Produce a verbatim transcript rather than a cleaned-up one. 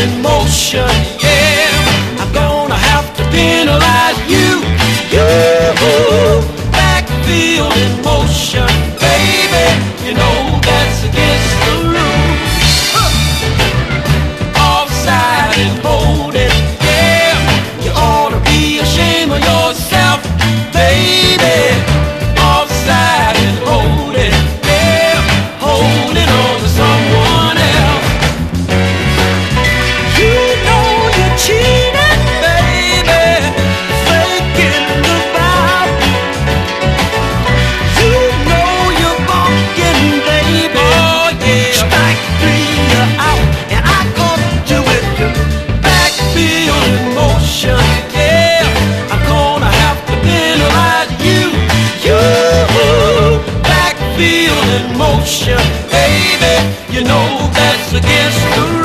in motion. Yeah, I'm gonna have to penalize you. You, backfield in motion, baby. You know that's against the rules. Huh. Offside and holding. Yeah, you ought to be ashamed of yourself, baby. Offside and holding. Yeah, holding on to someone else. You know you're cheating, baby. Faking the vibe. You know you're bunking, baby. Oh yeah. Strike three, you're out, and I caught you with your backfield in motion. Yeah, I'm gonna have to penalize you. You, backfield in motion, baby. You know that's against the rules.